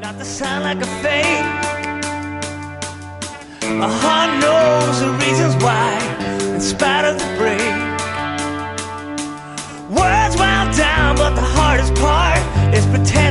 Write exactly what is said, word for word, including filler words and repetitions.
not to sound like a fake. My heart knows the reasons why, in spite of the break. Words wound down, but the hardest part is pretending